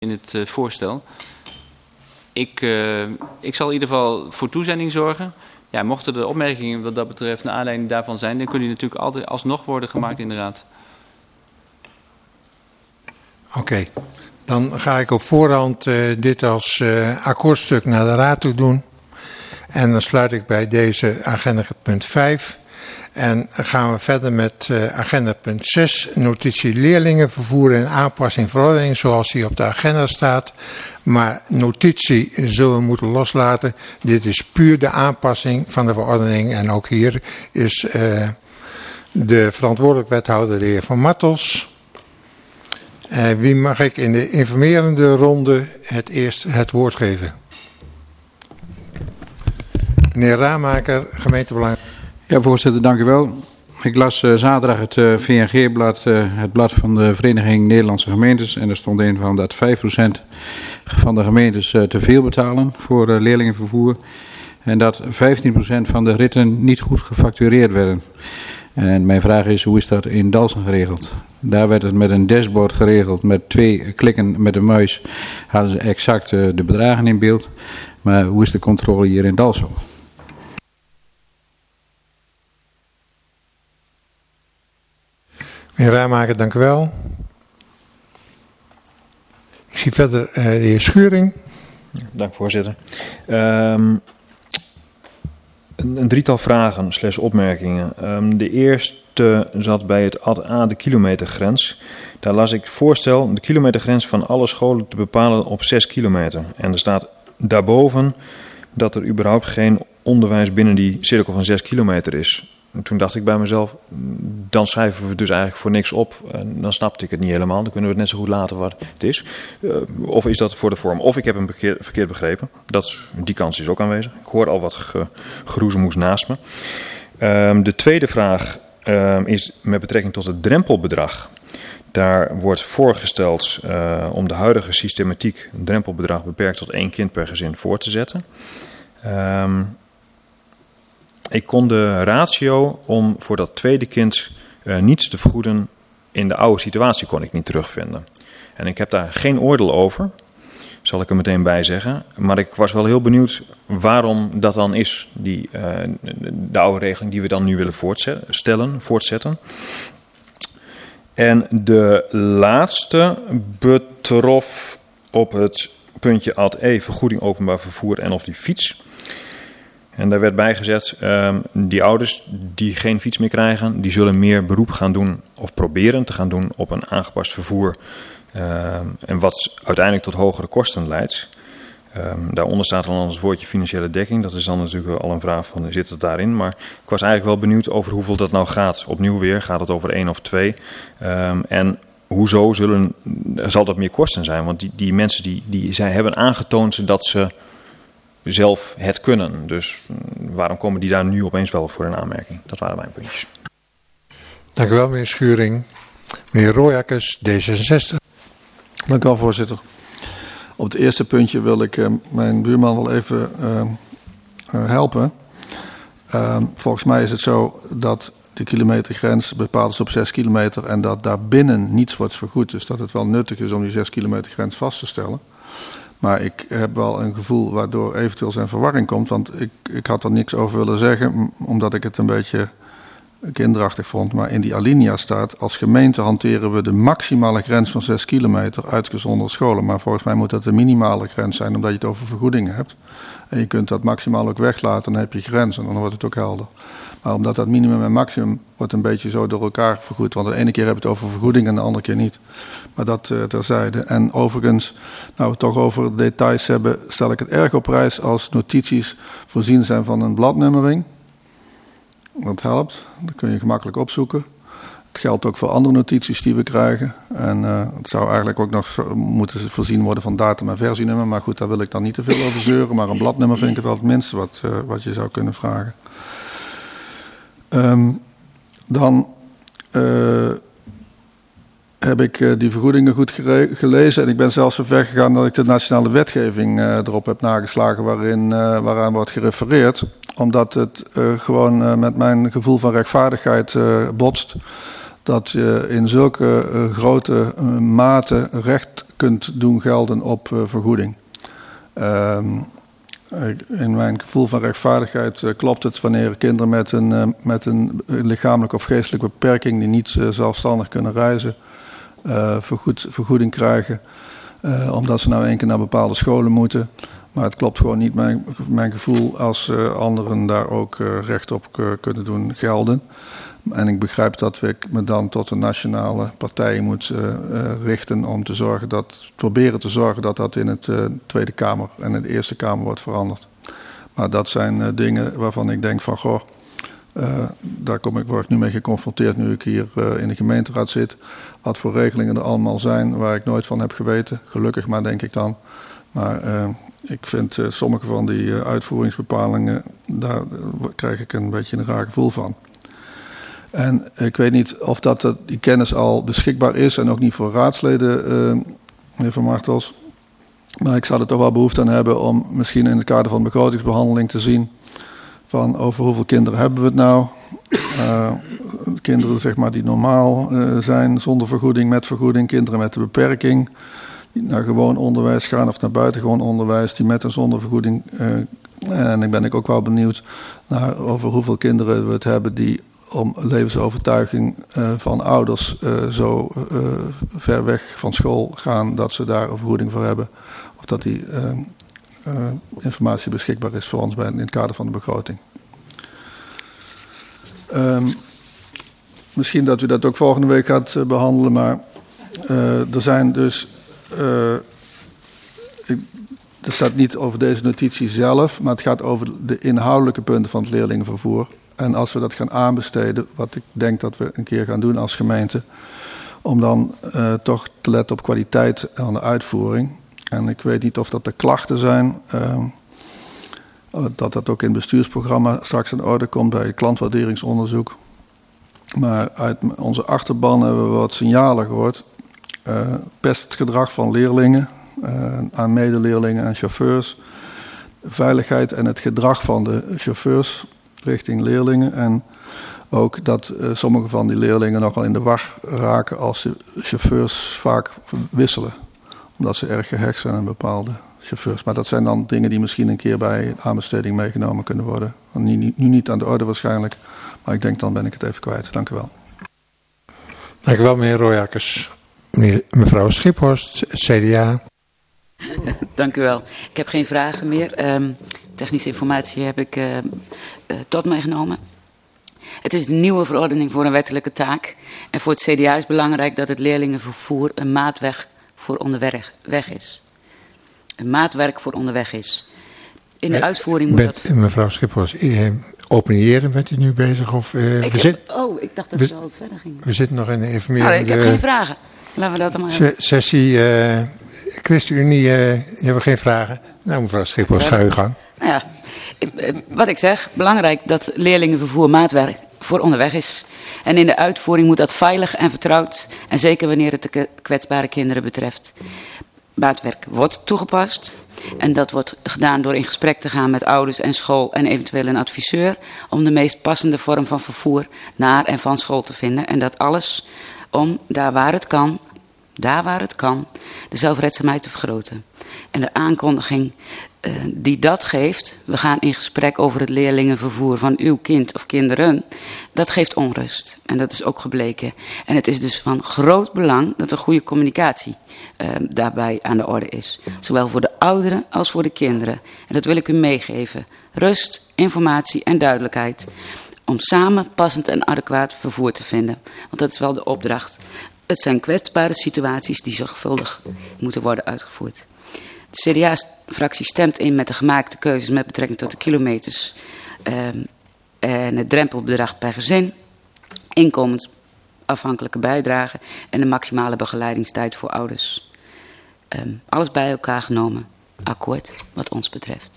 in het voorstel. Ik zal in ieder geval voor toezending zorgen. Ja, mochten er opmerkingen wat dat betreft naar aanleiding daarvan zijn, dan kunnen die natuurlijk altijd alsnog worden gemaakt in de raad. Oké. Dan ga ik op voorhand dit als akkoordstuk naar de raad toe doen. En dan sluit ik bij deze agenda punt 5. En gaan we verder met agenda punt 6. Notitie leerlingenvervoer en aanpassing verordening zoals die op de agenda staat. Maar notitie zullen we moeten loslaten. Dit is puur de aanpassing van de verordening. En ook hier is de verantwoordelijk wethouder de heer Van Martels. Wie mag ik in de informerende ronde eerst het woord geven? Meneer Ramaker, gemeentebelang. Ja, voorzitter, dank u wel. Ik las zaterdag het VNG-blad, het blad van de Vereniging Nederlandse Gemeentes. En er stond in van dat 5% van de gemeentes te veel betalen voor leerlingenvervoer. En dat 15% van de ritten niet goed gefactureerd werden. En mijn vraag is, hoe is dat in Dalfsen geregeld? Daar werd het met een dashboard geregeld. Met 2 klikken met de muis hadden ze exact de bedragen in beeld. Maar hoe is de controle hier in Dalfsen? Meneer Ramaker, dank u wel. Ik zie verder de heer Schuring. Dank voorzitter. Een drietal vragen / opmerkingen. De eerste zat bij het ad A, de kilometergrens. Daar las ik het voorstel de kilometergrens van alle scholen te bepalen op 6 kilometer. En er staat daarboven dat er überhaupt geen onderwijs binnen die cirkel van 6 kilometer is. En toen dacht ik bij mezelf, dan schrijven we dus eigenlijk voor niks op. En dan snapte ik het niet helemaal. Dan kunnen we het net zo goed laten wat het is. Of is dat voor de vorm? Of ik heb hem verkeerd begrepen. Die kans is ook aanwezig. Ik hoor al wat geroezemoes naast me. De tweede vraag is met betrekking tot het drempelbedrag. Daar wordt voorgesteld om de huidige systematiek een drempelbedrag beperkt tot 1 kind per gezin voor te zetten. Ik kon de ratio om voor dat tweede kind niets te vergoeden in de oude situatie kon ik niet terugvinden. En ik heb daar geen oordeel over, zal ik er meteen bij zeggen. Maar ik was wel heel benieuwd waarom dat dan is, de oude regeling die we dan nu willen voortzetten. En de laatste betrof op het puntje ad E, vergoeding openbaar vervoer en of die fiets. En daar werd bijgezet, die ouders die geen fiets meer krijgen, die zullen meer beroep gaan doen of proberen te gaan doen op een aangepast vervoer. En wat uiteindelijk tot hogere kosten leidt. Daaronder staat dan het woordje financiële dekking. Dat is dan natuurlijk al een vraag van, zit het daarin? Maar ik was eigenlijk wel benieuwd over hoeveel dat nou gaat. Opnieuw weer, gaat het over 1 of 2? En hoezo zal dat meer kosten zijn? Want die mensen zij hebben aangetoond dat ze zelf het kunnen. Dus waarom komen die daar nu opeens wel voor in aanmerking? Dat waren mijn puntjes. Dank u wel, meneer Schuring. Meneer Royakkers, D66. Dank u wel, voorzitter. Op het eerste puntje wil ik mijn buurman wel even helpen. Volgens mij is het zo dat de kilometergrens bepaald is op 6 kilometer en dat daarbinnen niets wordt vergoed. Dus dat het wel nuttig is om die 6 kilometer grens vast te stellen. Maar ik heb wel een gevoel waardoor eventueel zijn verwarring komt. Want ik had er niks over willen zeggen, omdat ik het een beetje kinderachtig vond. Maar in die alinea staat, als gemeente hanteren we de maximale grens van 6 kilometer uitgezonderd scholen. Maar volgens mij moet dat de minimale grens zijn, omdat je het over vergoedingen hebt. En je kunt dat maximaal ook weglaten, dan heb je grens en dan wordt het ook helder. Maar omdat dat minimum en maximum wordt een beetje zo door elkaar vergoed. Want de ene keer hebben we het over vergoeding en de andere keer niet. Maar dat terzijde. En overigens, nou we het toch over details hebben, stel ik het erg op prijs als notities voorzien zijn van een bladnummering. Dat helpt, dat kun je gemakkelijk opzoeken. Het geldt ook voor andere notities die we krijgen. En het zou eigenlijk ook nog moeten voorzien worden van datum en versienummer. Maar goed, daar wil ik dan niet te veel over zeuren. Maar een bladnummer vind ik het wel het minste wat je zou kunnen vragen. Dan heb ik die vergoedingen goed gelezen. En ik ben zelfs zo ver gegaan dat ik de nationale wetgeving erop heb nageslagen waaraan wordt gerefereerd. Omdat het gewoon met mijn gevoel van rechtvaardigheid botst. dat je in zulke grote mate recht kunt doen gelden op vergoeding. In mijn gevoel van rechtvaardigheid klopt het wanneer kinderen met een lichamelijke of geestelijke beperking die niet zelfstandig kunnen reizen, vergoeding krijgen, omdat ze nou één keer naar bepaalde scholen moeten. Maar het klopt gewoon niet mijn gevoel als anderen daar ook recht op kunnen doen gelden. En ik begrijp dat ik me dan tot een nationale partij moet richten om proberen te zorgen dat dat in het Tweede Kamer en in de Eerste Kamer wordt veranderd. Maar dat zijn dingen waarvan ik denk van, daar word ik nu mee geconfronteerd nu ik hier in de gemeenteraad zit. Wat voor regelingen er allemaal zijn waar ik nooit van heb geweten. Gelukkig maar, denk ik dan. Maar ik vind sommige van die uitvoeringsbepalingen, daar krijg ik een beetje een raar gevoel van. En ik weet niet of die kennis al beschikbaar is en ook niet voor raadsleden, meneer Van Martels. Maar ik zou er toch wel behoefte aan hebben om misschien in het kader van begrotingsbehandeling te zien van over hoeveel kinderen hebben we het nou. Kinderen zeg maar die normaal zijn zonder vergoeding, met vergoeding, kinderen met een beperking die naar gewoon onderwijs gaan of naar buitengewoon onderwijs die met en zonder vergoeding. En dan ben ik ook wel benieuwd naar over hoeveel kinderen we het hebben die om levensovertuiging van ouders zo ver weg van school gaan dat ze daar een vergoeding voor hebben. Of dat die informatie beschikbaar is voor ons in het kader van de begroting. Misschien dat u dat ook volgende week gaat behandelen, maar er zijn dus... Er staat niet over deze notitie zelf, maar het gaat over de inhoudelijke punten van het leerlingenvervoer. En als we dat gaan aanbesteden, wat ik denk dat we een keer gaan doen als gemeente, om dan toch te letten op kwaliteit aan de uitvoering. En ik weet niet of dat de klachten zijn, dat ook in het bestuursprogramma straks in orde komt bij het klantwaarderingsonderzoek. Maar uit onze achterban hebben we wat signalen gehoord. Pestgedrag van leerlingen, aan medeleerlingen en chauffeurs. Veiligheid en het gedrag van de chauffeurs richting leerlingen. En ook dat sommige van die leerlingen nogal in de war raken als de chauffeurs vaak wisselen. Omdat ze erg gehecht zijn aan bepaalde chauffeurs. Maar dat zijn dan dingen die misschien een keer bij aanbesteding meegenomen kunnen worden. Nu niet aan de orde waarschijnlijk, maar ik denk dan ben ik het even kwijt. Dank u wel. Dank u wel, meneer Royakkers. Mevrouw Schiphorst, CDA. Dank u wel. Ik heb geen vragen meer. Technische informatie heb ik tot mij genomen. Het is een nieuwe verordening voor een wettelijke taak. En voor het CDA is belangrijk dat het leerlingenvervoer een maatwerk voor onderweg is. Een maatwerk voor onderweg is. In de uitvoering moet dat... Mevrouw Schiphorst, opiniëren bent u nu bezig? Of, ik dacht dat het al verder ging. We zitten nog in de informerende... Ik heb geen vragen. Laten we dat dan maar hebben. Sessie ChristenUnie, hebben geen vragen. Nou, mevrouw Schiphorst, ga uw gang. Nou ja, wat ik zeg, belangrijk dat leerlingenvervoer maatwerk voor onderweg is. En in de uitvoering moet dat veilig en vertrouwd. En zeker wanneer het de kwetsbare kinderen betreft. Maatwerk wordt toegepast. En dat wordt gedaan door in gesprek te gaan met ouders en school en eventueel een adviseur. Om de meest passende vorm van vervoer naar en van school te vinden. En dat alles om daar waar het kan, de zelfredzaamheid te vergroten. En de aankondiging die dat geeft, we gaan in gesprek over het leerlingenvervoer van uw kind of kinderen, dat geeft onrust. En dat is ook gebleken. En het is dus van groot belang dat er goede communicatie daarbij aan de orde is. Zowel voor de ouderen als voor de kinderen. En dat wil ik u meegeven. Rust, informatie en duidelijkheid. Om samen passend en adequaat vervoer te vinden. Want dat is wel de opdracht. Het zijn kwetsbare situaties die zorgvuldig moeten worden uitgevoerd. De CDA-fractie stemt in met de gemaakte keuzes met betrekking tot de kilometers en het drempelbedrag per gezin, inkomensafhankelijke bijdrage en de maximale begeleidingstijd voor ouders. Alles bij elkaar genomen, akkoord wat ons betreft.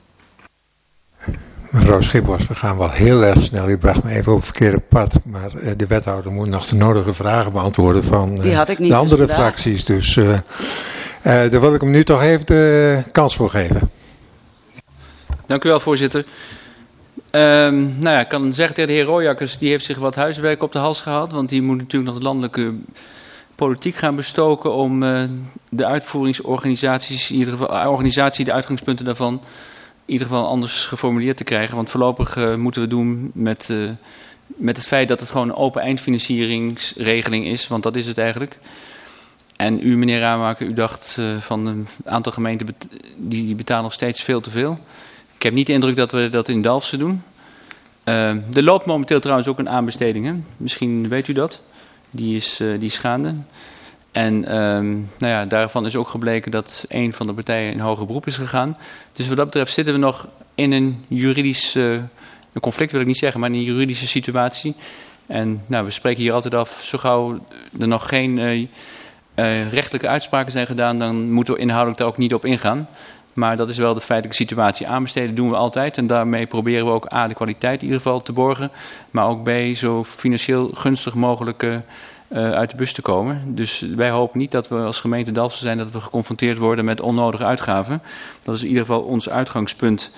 Mevrouw Schiphorst, we gaan wel heel erg snel. U bracht me even op het verkeerde pad. Maar de wethouder moet nog de nodige vragen beantwoorden van de andere fracties. Dus daar wil ik hem nu toch even de kans voor geven. Dank u wel, voorzitter. Nou ja, ik kan zeggen tegen de heer Rooijakkers, die heeft zich wat huiswerk op de hals gehaald. Want die moet natuurlijk nog de landelijke politiek gaan bestoken om de uitvoeringsorganisaties, in ieder geval organisatie, de uitgangspunten daarvan, in ieder geval anders geformuleerd te krijgen. Want voorlopig moeten we doen met het feit dat het gewoon een open eindfinancieringsregeling is, want dat is het eigenlijk. En u, meneer Ramaker, u dacht van een aantal gemeenten die betalen nog steeds veel te veel. Ik heb niet de indruk dat we dat in Dalfsen doen. Er loopt momenteel trouwens ook een aanbesteding. Hè? Misschien weet u dat. Die is gaande. En nou ja, daarvan is ook gebleken dat een van de partijen in hoger beroep is gegaan. Dus wat dat betreft zitten we nog in een juridisch een conflict, wil ik niet zeggen, maar in een juridische situatie. En nou, we spreken hier altijd af, zo gauw er nog geen rechtelijke uitspraken zijn gedaan, dan moeten we inhoudelijk daar ook niet op ingaan. Maar dat is wel de feitelijke situatie. Aanbesteden doen we altijd en daarmee proberen we ook A, de kwaliteit in ieder geval te borgen, maar ook B, zo financieel gunstig mogelijk uit de bus te komen. Dus wij hopen niet dat we als gemeente Dalfsen zijn dat we geconfronteerd worden met onnodige uitgaven. Dat is in ieder geval ons uitgangspunt.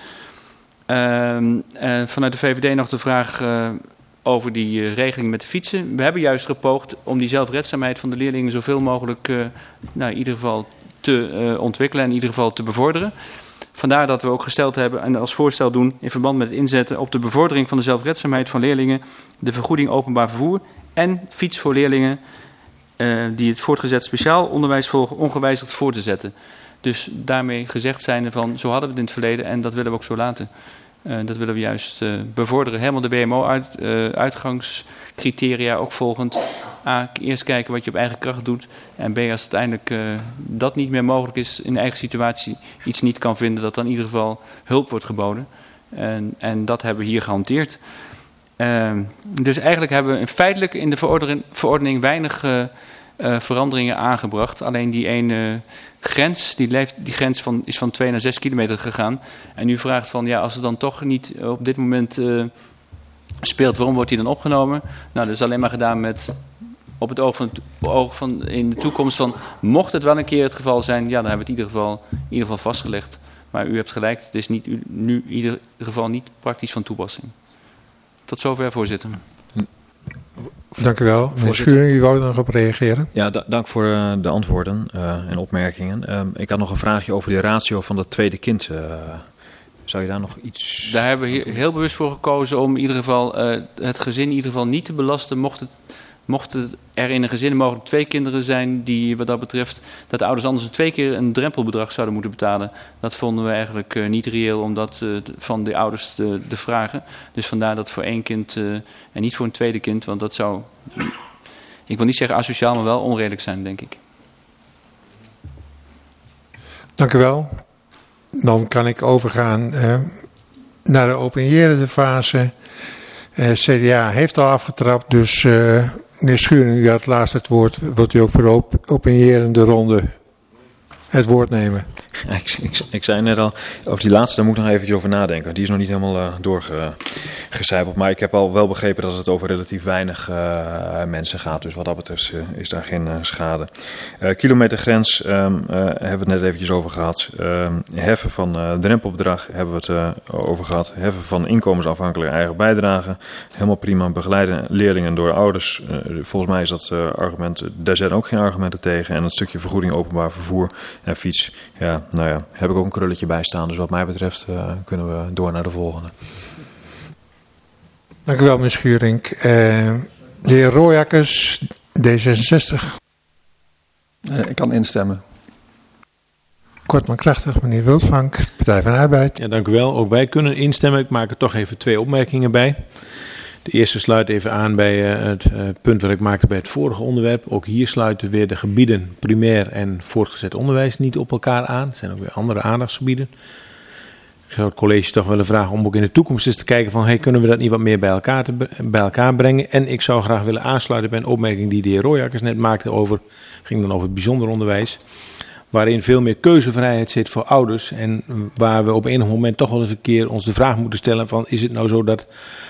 Vanuit de VVD nog de vraag over die regeling met de fietsen. We hebben juist gepoogd om die zelfredzaamheid van de leerlingen zoveel mogelijk in ieder geval te ontwikkelen en in ieder geval te bevorderen. Vandaar dat we ook gesteld hebben en als voorstel doen in verband met het inzetten op de bevordering van de zelfredzaamheid van leerlingen, de vergoeding openbaar vervoer en fiets voor leerlingen die het voortgezet speciaal onderwijs volgen ongewijzigd voor te zetten. Dus daarmee gezegd zijnde van zo hadden we het in het verleden en dat willen we ook zo laten. Dat willen we juist bevorderen. Helemaal de BMO-uitgangscriteria ook volgend. A, eerst kijken wat je op eigen kracht doet. En B, als uiteindelijk dat niet meer mogelijk is in de eigen situatie, iets niet kan vinden, dat dan in ieder geval hulp wordt geboden. En dat hebben we hier gehanteerd. Dus eigenlijk hebben we feitelijk in de verordening weinig veranderingen aangebracht. Alleen die ene grens, die grens is van 2 naar 6 kilometer gegaan. En u vraagt van, ja, als het dan toch niet op dit moment speelt, waarom wordt die dan opgenomen? Nou, dat is alleen maar gedaan met op het oog van in de toekomst van, mocht het wel een keer het geval zijn, ja, dan hebben we het in ieder geval vastgelegd. Maar u hebt gelijk, het is nu in ieder geval niet praktisch van toepassing. Tot zover, voorzitter. Dank u wel. Meneer Schuring, u wou er nog op reageren? Ja, dank voor de antwoorden en opmerkingen. Ik had nog een vraagje over de ratio van dat tweede kind. Zou je daar nog iets... Daar hebben we heel bewust voor gekozen om in ieder geval het gezin in ieder geval niet te belasten. Mocht er in een gezin mogelijk 2 kinderen zijn die wat dat betreft, dat de ouders anders 2 keer een drempelbedrag zouden moeten betalen. Dat vonden we eigenlijk niet reëel om dat van de ouders te vragen. Dus vandaar dat voor 1 kind en niet voor een tweede kind, want dat zou, ik wil niet zeggen asociaal, maar wel onredelijk zijn, denk ik. Dank u wel. Dan kan ik overgaan naar de openierende fase. CDA heeft al afgetrapt, dus meneer Schuring, u had het laatst het woord. Wilt u ook voor de opinierende ronde het woord nemen? Ik zei net al, over die laatste, daar moet ik nog eventjes over nadenken. Die is nog niet helemaal doorgecijpeld. Maar ik heb al wel begrepen dat het over relatief weinig mensen gaat. Dus wat dat betreft is daar geen schade. Kilometergrens hebben we het net eventjes over gehad. Heffen van drempelbedrag hebben we het over gehad. Heffen van inkomensafhankelijke eigen bijdrage. Helemaal prima. Begeleiden leerlingen door ouders. Volgens mij is dat argument, daar zijn ook geen argumenten tegen. En het stukje vergoeding openbaar vervoer en fiets. Ja, nou ja, heb ik ook een krulletje bij staan. Dus wat mij betreft kunnen we door naar de volgende. Dank u wel, meneer Schuring. De heer Rooijakkers, D66. Ik kan instemmen. Kort maar krachtig, meneer Wildvank, Partij van de Arbeid. Ja, dank u wel. Ook wij kunnen instemmen. Ik maak er toch even 2 opmerkingen bij. De eerste sluit even aan bij het punt wat ik maakte bij het vorige onderwerp. Ook hier sluiten weer de gebieden primair en voortgezet onderwijs niet op elkaar aan. Er zijn ook weer andere aandachtsgebieden. Ik zou het college toch willen vragen om ook in de toekomst eens te kijken van, kunnen we dat niet wat meer bij elkaar brengen. En ik zou graag willen aansluiten bij een opmerking die de heer Rooijakkers net maakte ging dan over het bijzonder onderwijs. Waarin veel meer keuzevrijheid zit voor ouders. En waar we op enig moment toch wel eens een keer ons de vraag moeten stellen van, is het nou zo dat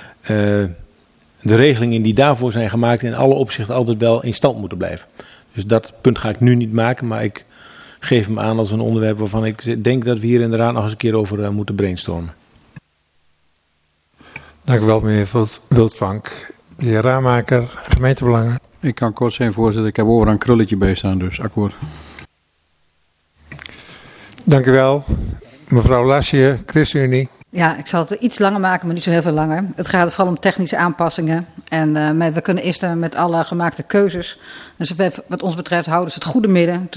de regelingen die daarvoor zijn gemaakt in alle opzichten altijd wel in stand moeten blijven. Dus dat punt ga ik nu niet maken, maar ik geef hem aan als een onderwerp waarvan ik denk dat we hier inderdaad nog eens een keer over moeten brainstormen. Dank u wel, meneer Wildvank. De heer Raamaker, gemeentebelangen. Ik kan kort zijn, voorzitter. Ik heb overal een krulletje bij staan, dus akkoord. Dank u wel. Mevrouw Lassier, ChristenUnie. Ja, ik zal het iets langer maken, maar niet zo heel veel langer. Het gaat vooral om technische aanpassingen. En we kunnen eerst met alle gemaakte keuzes. Dus wat ons betreft houden ze het goede midden